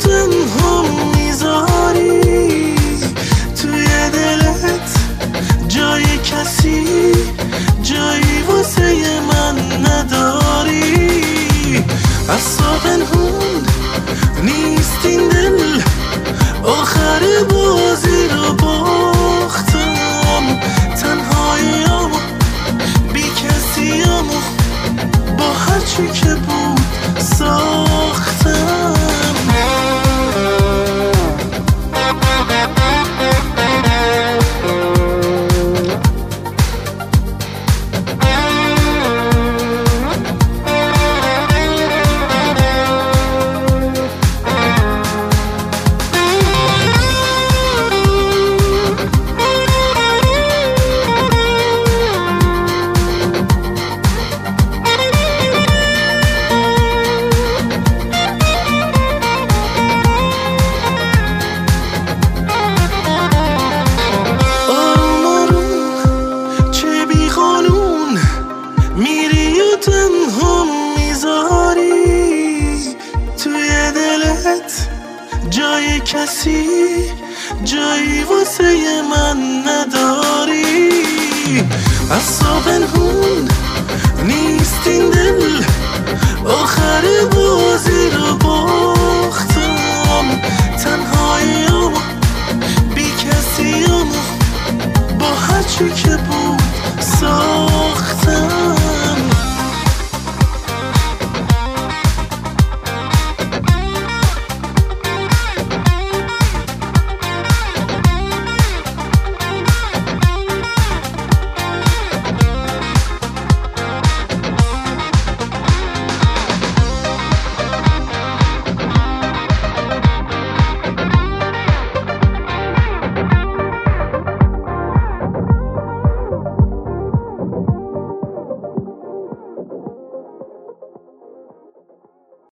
تنها میذاری توی دلت جای کسی، جایی واسه من نداری. اصلا پنهون نیست این دل، آخر بازی رو باختم. تنهاییامو بی کسیامو با هرچی که بود ساختم. میری و تنها میذاری توی دلت جای کسی، جایی واسه من نداری. اصلا پنهون نیست این دل، آخر بازی رو